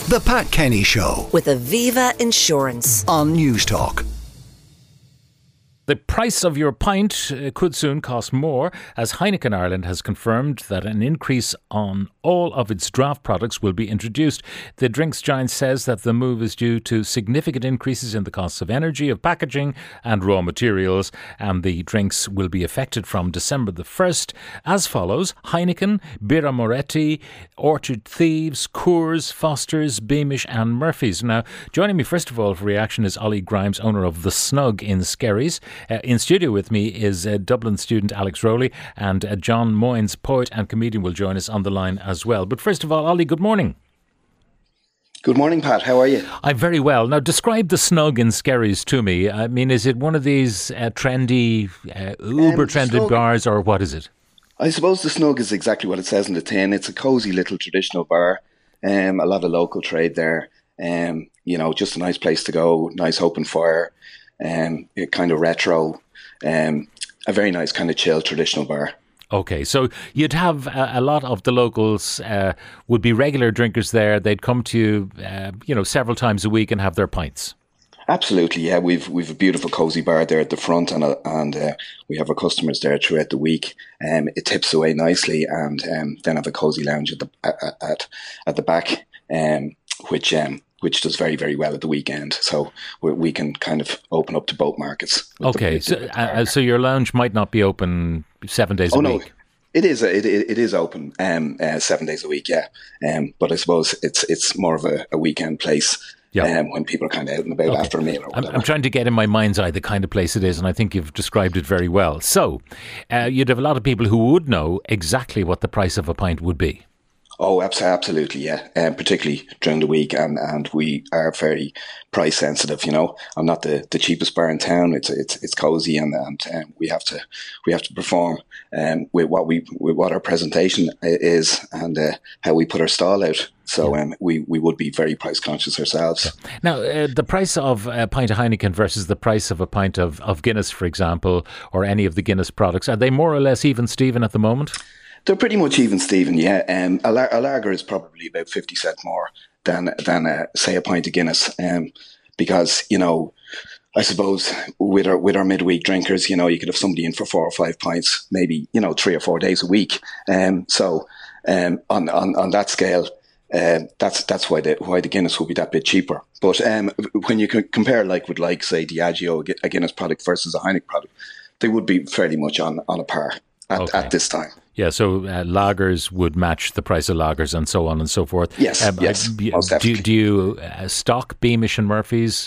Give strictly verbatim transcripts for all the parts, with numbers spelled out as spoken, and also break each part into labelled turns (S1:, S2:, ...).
S1: The Pat Kenny Show
S2: with Aviva Insurance
S1: on News Talk.
S3: The price of your pint uh, could soon cost more, as Heineken Ireland has confirmed that an increase on all of its draft products will be introduced. The drinks giant says that the move is due to significant increases in the costs of energy, of packaging and raw materials, and the drinks will be affected from December the first as follows: Heineken, Birra Moretti, Orchard Thieves, Coors, Foster's, Beamish and Murphy's. Now, joining me first of all for reaction is Ollie Grimes, owner of The Snug in Skerries. Uh, in studio with me is uh, Dublin student Alex Rowley, and uh, John Moynes, poet and comedian, will join us on the line as well. But first of all, Ollie, good morning.
S4: Good morning, Pat. How are you?
S3: I'm very well. Now, describe The Snug in Skerries to me. I mean, is it one of these uh, trendy, uh, uber-trended um, bars, or what is it?
S4: I suppose The Snug is exactly what it says in the tin. It's a cosy little traditional bar. Um, a lot of local trade there. Um, you know, just a nice place to go, nice open fire. Um, kind of retro, um, a very nice kind of chill traditional bar.
S3: Okay, so you'd have a, a lot of the locals uh, would be regular drinkers there. They'd come to you, uh, you know, several times a week and have their pints.
S4: Absolutely, yeah. We've we've a beautiful cozy bar there at the front, and uh, and uh, we have our customers there throughout the week. Um, it tips away nicely, and um, then have a cozy lounge at the at at, at the back, um, which um. which does very, very well at the weekend. So we, we can kind of open up to both markets.
S3: Okay, the, so the uh, so your lounge might not be open seven days
S4: oh,
S3: a
S4: no,
S3: week?
S4: It is, it, it is open um, uh, seven days a week, yeah. Um, but I suppose it's it's more of a, a weekend place. Yeah. Um, when people are kind of out and about okay. after a meal or whatever.
S3: I'm, I'm trying to get in my mind's eye the kind of place it is, and I think you've described it very well. So uh, you'd have a lot of people who would know exactly what the price of a pint would be.
S4: Oh, absolutely, yeah. Um, particularly during the week, and, and we are very price sensitive. You know, I'm not the, the cheapest bar in town. It's it's it's cozy, and, and um, we have to we have to perform um, with what we with what our presentation is, and uh, how we put our stall out. So um, we, we would be very price conscious ourselves.
S3: Now, uh, the price of a pint of Heineken versus the price of a pint of, of Guinness, for example, or any of the Guinness products, are they more or less even, Stephen, at the moment?
S4: They're pretty much even, Stephen, yeah. Um, a, la- a lager is probably about fifty cent more than, than uh, say, a pint of Guinness. Um, because, you know, I suppose with our with our midweek drinkers, you know, you could have somebody in for four or five pints, maybe, you know, three or four days a week. Um, so um, on, on, on that scale, uh, that's that's why the why the Guinness will be that bit cheaper. But um, when you can compare, like, with, like, say, Diageo, a Guinness product versus a Heineken product, they would be fairly much on, on a par at, okay. at this time.
S3: Yeah, so uh, lagers would match the price of lagers and so on and so forth.
S4: Yes, um, yes,
S3: I, most do, do you uh, stock Beamish and Murphy's?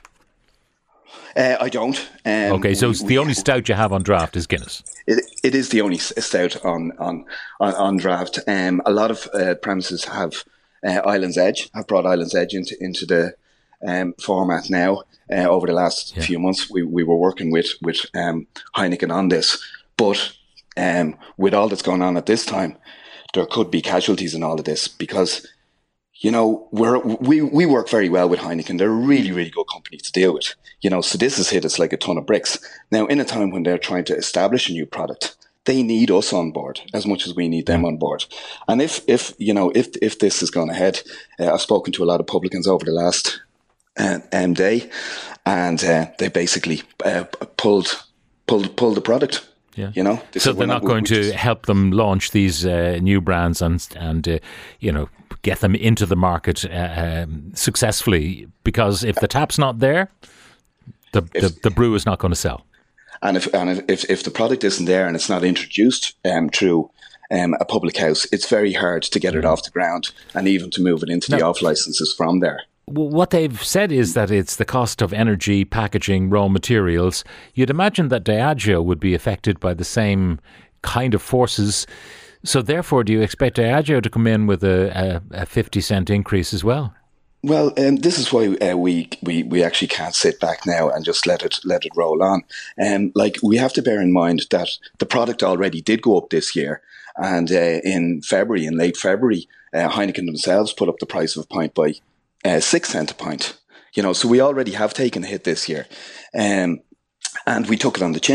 S4: Uh, I don't. Um,
S3: okay, so
S4: we,
S3: the
S4: we,
S3: only stout you have on draft is Guinness.
S4: It, it is the only stout on on on, on draft. Um, a lot of uh, premises have uh, Island's Edge. Have brought Island's Edge into into the um, format now. Uh, over the last yeah. few months, we we were working with with um, Heineken on this, but. Um, with all that's going on at this time, there could be casualties in all of this because, you know, we're, we we work very well with Heineken. They're a really, really good company to deal with. You know, so this has hit us like a ton of bricks. Now, in a time when they're trying to establish a new product, they need us on board as much as we need them on board. And if, if you know, if if this has gone ahead, uh, I've spoken to a lot of publicans over the last uh, um, day, and uh, they basically uh, pulled pulled pulled the product.
S3: Yeah.
S4: You know,
S3: so they're not, not going to just help them launch these uh, new brands and and uh, you know, get them into the market uh, um, successfully, because if the tap's not there, the if, the, the brew is not going to sell.
S4: And if and if if the product isn't there and it's not introduced um, through um, a public house, it's very hard to get it off the ground and even to move it into now, the off licenses from there.
S3: What they've said is that it's the cost of energy, packaging, raw materials. You'd imagine that Diageo would be affected by the same kind of forces. So therefore, do you expect Diageo to come in with a, a, a fifty cent increase as well?
S4: Well, um, this is why uh, we, we we actually can't sit back now and just let it let it roll on. And um, like we have to bear in mind that the product already did go up this year, and uh, in February, in late February, uh, Heineken themselves put up the price of a pint by uh, six cent a pint. You know, so we already have taken a hit this year, um, and we took it on the chin.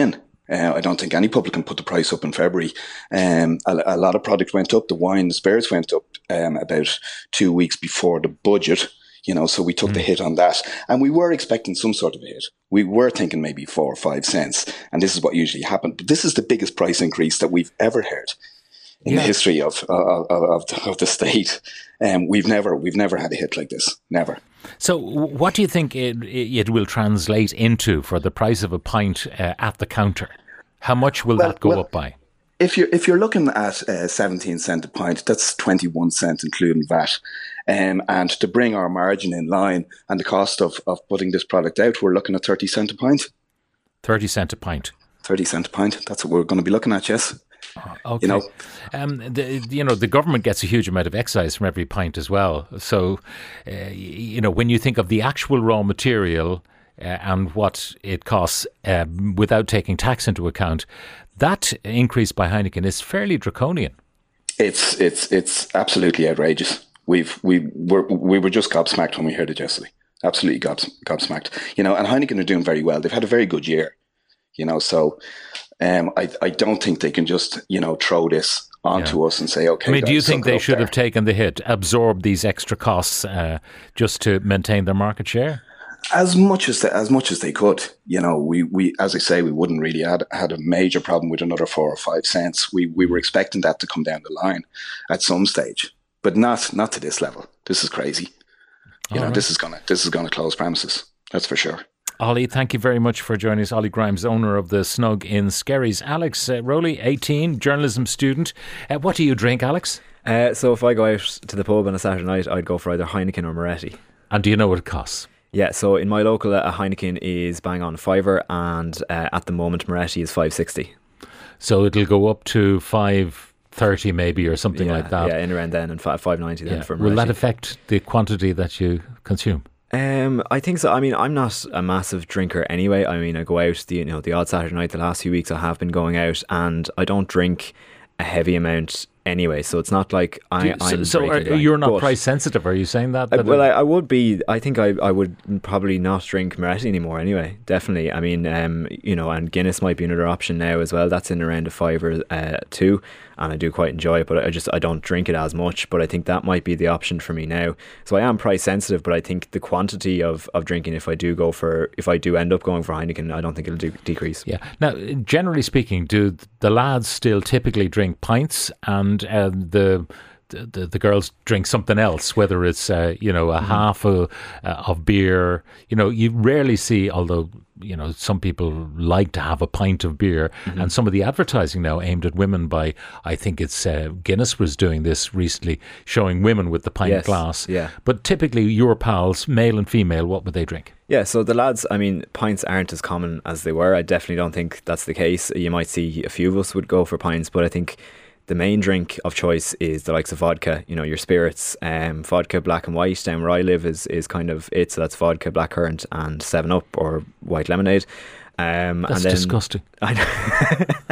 S4: Uh, I don't think any publican put the price up in February. Um, a, a lot of product went up. The wine, the spirits went up um, about two weeks before the budget. You know, so we took mm. the hit on that, and we were expecting some sort of a hit. We were thinking maybe four or five cents, and this is what usually happened. But this is the biggest price increase that we've ever heard in yeah. the history of of, of, of the state. Um, we've never we've never had a hit like this. Never.
S3: So, what do you think it, it will translate into for the price of a pint uh, at the counter? How much will well, that go well, up by?
S4: If you're if you're looking at uh, seventeen cent a pint, that's twenty-one cent including V A T. Um, and to bring our margin in line and the cost of, of putting this product out, we're looking at thirty cent a pint.
S3: Thirty cent a pint.
S4: Thirty cent a pint. That's what we're going to be looking at. Yes.
S3: Okay.
S4: You know,
S3: um, the, you know, the government gets a huge amount of excise from every pint as well. So, uh, you know, when you think of the actual raw material uh, and what it costs uh, without taking tax into account, that increase by Heineken is fairly draconian.
S4: It's it's it's absolutely outrageous. We've we were we were just gobsmacked when we heard it yesterday. Absolutely gobs, gobsmacked. You know, and Heineken are doing very well. They've had a very good year. You know, so. Um, I, I don't think they can just, you know, throw this onto yeah. us and say, okay.
S3: I mean,
S4: guys,
S3: do you think they should
S4: there.
S3: have taken the hit, absorbed these extra costs uh, just to maintain their market share?
S4: As much as they, as much as they could, you know, we, we as I say, we wouldn't really had had a major problem with another four or five cents. We we were expecting that to come down the line at some stage, but not not to this level. This is crazy. You All know, right. this is gonna this is gonna close premises. That's for sure.
S3: Ollie, thank you very much for joining us. Ollie Grimes, owner of the Snug in Skerries. Alex uh, Rowley, eighteen, journalism student. Uh, what do you drink, Alex?
S5: Uh, so if I go out to the pub on a Saturday night, I'd go for either Heineken or Moretti.
S3: And do you know what it costs?
S5: Yeah, so in my local, a Heineken is bang on a fiver, and uh, at the moment Moretti is five sixty.
S3: So it'll go up to five thirty maybe or something
S5: yeah,
S3: like that.
S5: Yeah, in around then, and five ninety then
S3: yeah.
S5: for Moretti.
S3: Will that affect the quantity that you consume?
S5: Um, I think so. I mean, I'm not a massive drinker anyway. I mean, I go out the you know the odd Saturday night. The last few weeks I have been going out, and I don't drink a heavy amount anyway. So it's not like I.
S3: You,
S5: I'm
S3: so so are, you're not price sensitive? Are you saying that?
S5: I, well, I, I would be. I think I, I would probably not drink Moretti anymore anyway. Definitely. I mean, um, you know, and Guinness might be another option now as well. That's in around a fiver uh, too. And I do quite enjoy it, but I just I don't drink it as much. But I think that might be the option for me now. So I am price sensitive, but I think the quantity of, of drinking, if I do go for, if I do end up going for Heineken, I don't think it'll do, decrease.
S3: Yeah. Now, generally speaking, do the lads still typically drink pints, and uh, the The, the girls drink something else, whether it's uh, you know a mm-hmm. half a, uh, of beer? You know, you rarely see, although you know some people like to have a pint of beer, mm-hmm. and some of the advertising now aimed at women by, I think it's uh, Guinness was doing this recently, showing women with the pint
S5: yes,
S3: glass.
S5: Yeah. But
S3: typically your pals, male and female, what would they drink?
S5: Yeah, so the lads, I mean, pints aren't as common as they were. I definitely don't think that's the case. You might see a few of us would go for pints, but I think the main drink of choice is the likes of vodka, you know, your spirits. Um, vodka black and white down where I live is, is kind of it. So that's vodka, blackcurrant and seven up or white lemonade. Um,
S3: that's
S5: and then,
S3: disgusting.
S5: I know.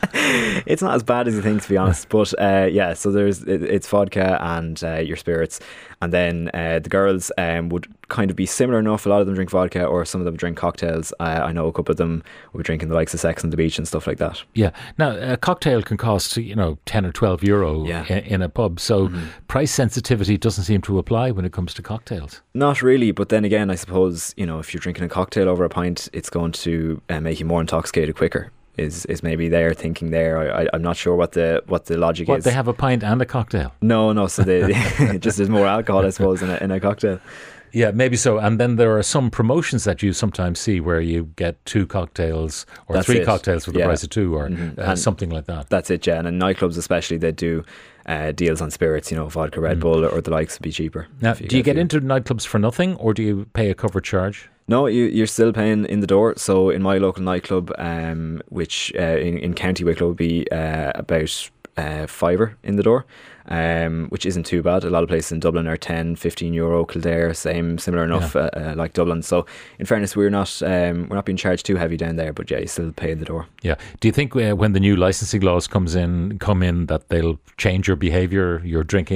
S5: It's not as bad as you think, to be honest. But uh, yeah, so there's it, it's vodka and uh, your spirits. And then uh, the girls um, would kind of be similar enough. A lot of them drink vodka, or some of them drink cocktails. Uh, I know a couple of them were drinking the likes of Sex on the Beach and stuff like that.
S3: Yeah. Now, a cocktail can cost, you know, ten or twelve euro
S5: yeah.
S3: in, in a pub. So
S5: mm-hmm.
S3: price sensitivity doesn't seem to apply when it comes to cocktails.
S5: Not really. But then again, I suppose, you know, if you're drinking a cocktail over a pint, it's going to uh, make you more intoxicated quicker. Is is maybe their thinking there? I, I'm not sure what the what the logic
S3: what,
S5: is.
S3: They have a pint and a cocktail?
S5: No, no. So they, they just there's more alcohol, I suppose, in a in a cocktail.
S3: Yeah, maybe so. And then there are some promotions that you sometimes see where you get two cocktails or
S5: that's
S3: three
S5: it.
S3: cocktails for the
S5: yeah.
S3: price of two, or
S5: mm-hmm.
S3: uh, something like that.
S5: That's it, yeah. And in nightclubs especially, they do uh, deals on spirits, you know, vodka, Red mm. Bull or the likes would be cheaper.
S3: Now,
S5: you
S3: do you get
S5: few.
S3: into nightclubs for nothing, or do you pay a cover charge?
S5: No, you, you're still paying in the door. So in my local nightclub, um, which uh, in, in County Wicklow would be uh, about uh, fiver in the door, um, which isn't too bad. A lot of places in Dublin are ten, fifteen euro. Kildare, same, similar enough, yeah. uh, uh, like Dublin. So in fairness, we're not um, we're not being charged too heavy down there, but yeah, you still pay in the door.
S3: Yeah. Do you think uh, when the new licensing laws comes in, come in, that they'll change your behaviour, your drinking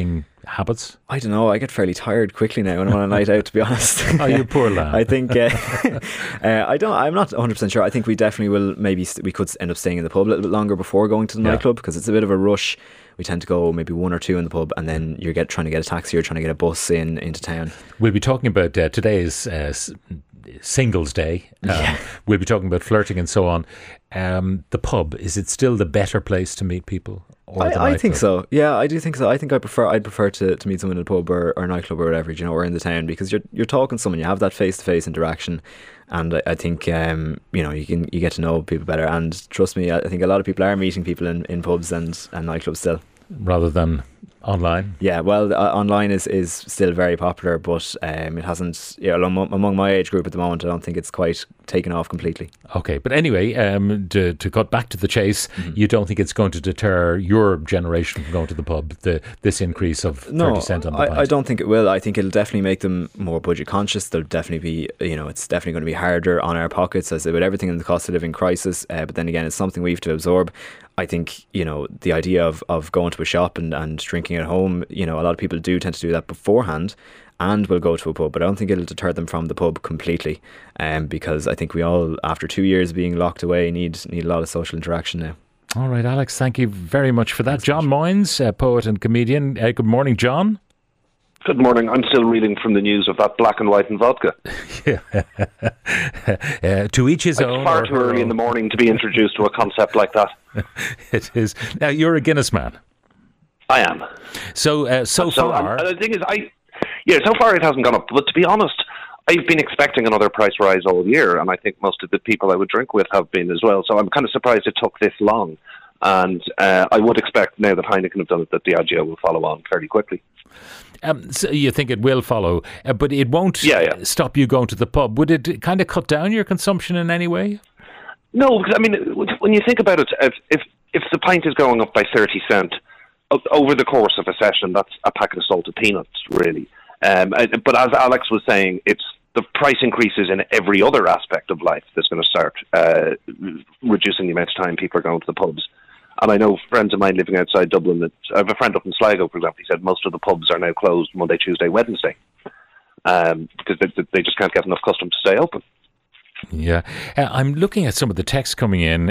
S3: habits?
S5: I don't know. I get fairly tired quickly now when I'm on a night out, to be honest.
S3: Oh, you poor lad.
S5: I think uh, uh, I don't. I'm not one hundred percent sure. I think we definitely will. Maybe st- we could end up staying in the pub a little bit longer before going to the
S3: Yeah.
S5: nightclub, because it's a bit of a rush. We tend to go maybe one or two in the pub, and then you're get trying to get a taxi or trying to get a bus in into town.
S3: We'll be talking about uh, today's uh, s- Singles Day. Um,
S5: Yeah.
S3: We'll be talking about flirting and so on. Um, the pub, is it still the better place to meet people? Or the
S5: I, I think
S3: nightclub?
S5: so. Yeah, I do think so. I think I prefer. I'd prefer to, to meet someone in a pub or, or nightclub or whatever, you know, or in the town, because you're you're talking to someone. You have that face to face interaction, and I, I think um, you know you can you get to know people better. And trust me, I think a lot of people are meeting people in, in pubs and, and nightclubs still.
S3: Rather than online?
S5: Yeah, well, uh, online is, is still very popular, but um, it hasn't. Yeah, among, among my age group at the moment, I don't think it's quite taken off completely.
S3: Okay, but anyway, um, to, to cut back to the chase,
S5: Mm-hmm.
S3: you don't think it's going to deter your generation from going to the pub, the this increase of thirty
S5: No,
S3: cent on the
S5: I,
S3: pint?
S5: I don't think it will. I think it'll definitely make them more budget conscious. There'll definitely be, you know, it's definitely going to be harder on our pockets, as with everything in the cost of living crisis. Uh, but then again, it's something we have to absorb. I think, you know, the idea of, of going to a shop and, and drinking at home, you know, a lot of people do tend to do that beforehand and will go to a pub, but I don't think it'll deter them from the pub completely, um, because I think we all, after two years being locked away, need need a lot of social interaction now.
S3: All right, Alex, thank you very much for that. John Moynes, uh, poet and comedian. Uh, good morning, John.
S6: Good morning. I'm still reading from the news of that black and white and vodka.
S3: uh, to each his
S6: It's
S3: own.
S6: far
S3: or
S6: too
S3: her
S6: early in
S3: own.
S6: the morning to be introduced to a concept like that.
S3: It is. Now, you're a Guinness man.
S6: I am.
S3: So, uh, so,
S6: So,
S3: far...
S6: um, and the thing is, I yeah, so far it hasn't gone up. But to be honest, I've been expecting another price rise all year, and I think most of the people I would drink with have been as well. So I'm kind of surprised it took this long. And uh, I would expect now that Heineken have done it that Diageo will follow on fairly quickly.
S3: Um, so you think it will follow, uh, but it won't
S6: Yeah, yeah.
S3: stop you going to the pub. Would it kind of cut down your consumption in any way?
S6: No, because I mean, when you think about it, if if, if the pint is going up by thirty cent o- over the course of a session, that's a packet of salted peanuts, really. Um, uh, but as Alex was saying, it's the price increases in every other aspect of life that's going to start uh, reducing the amount of time people are going to the pubs. And I know friends of mine living outside Dublin, that I have a friend up in Sligo, for example, he said most of the pubs are now closed Monday, Tuesday, Wednesday, um, because they, they just can't get enough customers to stay open.
S3: Yeah. Uh, I'm looking at some of the text coming in.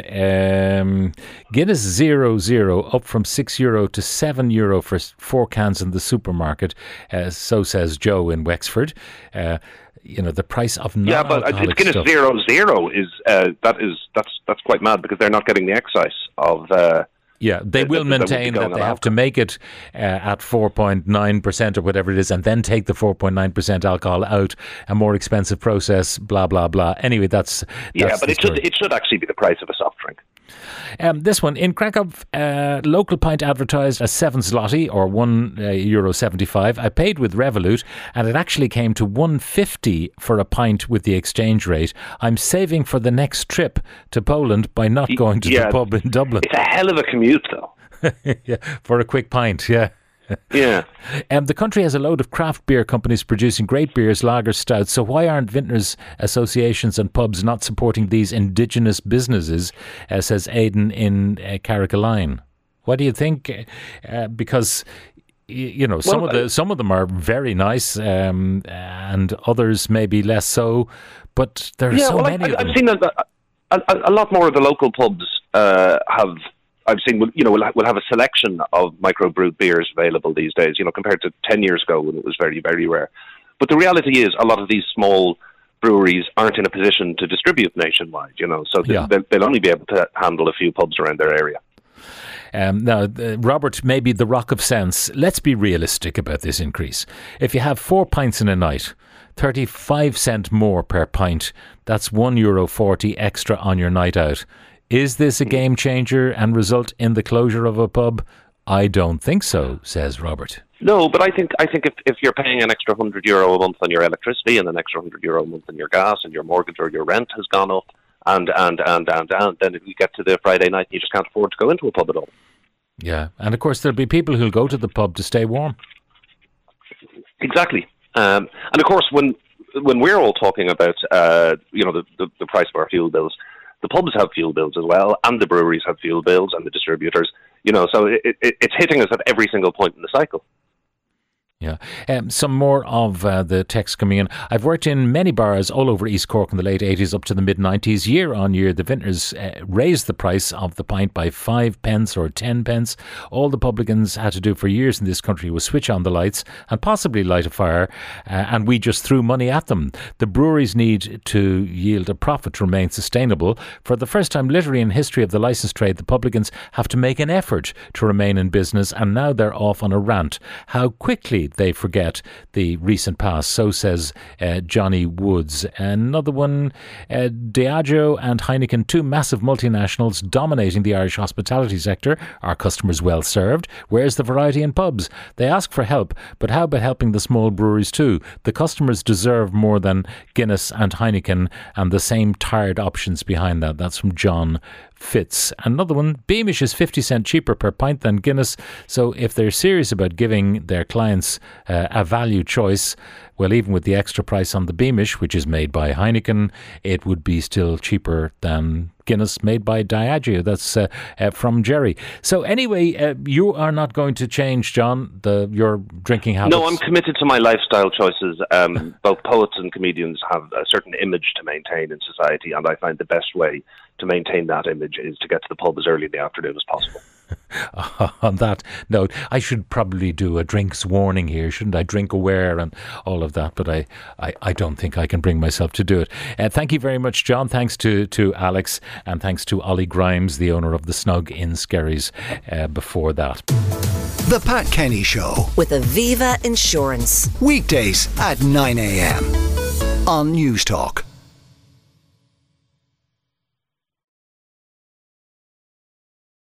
S3: Um, Guinness Zero Zero up from six euro to seven euro for s- four cans in the supermarket. Uh, so says Joe in Wexford. Uh, you know, the price of
S6: Yeah, but uh,
S3: non-alcoholic
S6: Guinness
S3: stuff.
S6: Zero Zero is uh, that is that's that's quite mad because they're not getting the excise of. Uh,
S3: Yeah, they
S6: that-
S3: will
S6: that would be
S3: maintain that
S6: going
S3: they
S6: on
S3: have to make it uh, at four point nine percent or whatever it is, and then take the four point nine percent alcohol out, a more expensive process, blah, blah, blah. Anyway, that's, that's
S6: yeah, but
S3: the
S6: it should
S3: story.
S6: it should actually be the price of a soft drink.
S3: Um, this one, in Krakow, uh, local pint advertised as seven zloty or one uh, euro seventy-five. I paid with Revolut and it actually came to one fifty for a pint with the exchange rate. I'm saving for the next trip to Poland by not going to
S6: yeah.
S3: the pub in Dublin.
S6: It's a hell of a commute, though.
S3: Yeah, for a quick pint, yeah.
S6: Yeah.
S3: Um, the country has a load of craft beer companies producing great beers, lagers, stouts. So why aren't vintners associations and pubs not supporting these indigenous businesses? Uh, says Aidan in uh, Carrigaline. What do you think? Uh, because y- you know some
S6: Well,
S3: of the some of them are very nice, um, and others maybe less so. But there are
S6: Yeah,
S3: so
S6: well,
S3: many
S6: I,
S3: of
S6: I,
S3: them.
S6: I've seen a, a, a, a lot more of the local pubs uh, have. I've seen, you know, we'll, ha- we'll have a selection of microbrewed beers available these days, you know, compared to ten years ago when it was very, very rare. But the reality is a lot of these small breweries aren't in a position to distribute nationwide, you know, so
S3: Yeah.
S6: they'll, they'll only be able to handle a few pubs around their area.
S3: Um, now, uh, Robert, maybe the rock of sense. Let's be realistic about this increase. If you have four pints in a night, thirty-five cent more per pint, that's one euro forty extra on your night out. Is this a game changer and result in the closure of a pub? I don't think so, says Robert.
S6: No, but I think I think if, if you're paying an extra hundred euro a month on your electricity and an extra hundred euro a month on your gas and your mortgage or your rent has gone up, and and and and and then if you get to the Friday night, you just can't afford to go into a pub at all.
S3: Yeah, and of course there'll be people who'll go to the pub to stay warm.
S6: Exactly, um, and of course when when we're all talking about uh, you know the, the the price of our fuel bills, the pubs have fuel bills as well, and the breweries have fuel bills, and the distributors. You know, so it, it, it's hitting us at every single point in the cycle.
S3: Yeah. Um, some more of uh, the text coming in. I've worked in many bars all over East Cork in the late eighties up to the mid nineties. Year on year, the vintners uh, raised the price of the pint by five pence or ten pence. All the publicans had to do for years in this country was switch on the lights and possibly light a fire, uh, and we just threw money at them. The breweries need to yield a profit to remain sustainable. For the first time literally in history of the licence trade, the publicans have to make an effort to remain in business, and now they're off on a rant. How quickly they forget the recent past, so says uh, Johnny Woods. Another one, uh, Diageo and Heineken, two massive multinationals dominating the Irish hospitality sector. Are customers well served? Where's the variety in pubs? They ask for help, but how about helping the small breweries too? The customers deserve more than Guinness and Heineken and the same tired options behind that. That's from John Fitz. Another one, Beamish is fifty cent cheaper per pint than Guinness, so if they're serious about giving their clients uh, a value choice, well, even with the extra price on the Beamish, which is made by Heineken, it would be still cheaper than Guinness made by Diageo. That's uh, uh, from Jerry. So anyway, uh, you are not going to change, John, the your drinking habits?
S6: No, I'm committed to my lifestyle choices. Um, both poets and comedians have a certain image to maintain in society, and I find the best way to maintain that image is to get to the pub as early in the afternoon as possible.
S3: On that note, I should probably do a drinks warning here, shouldn't I? Drink aware and all of that, but I, I, I don't think I can bring myself to do it. Uh, thank you very much, John. Thanks to, to Alex, and thanks to Ollie Grimes, the owner of the Snug in Skerries, uh, before that.
S1: The Pat Kenny Show
S2: with Aviva Insurance.
S1: Weekdays at nine a.m. on News Talk.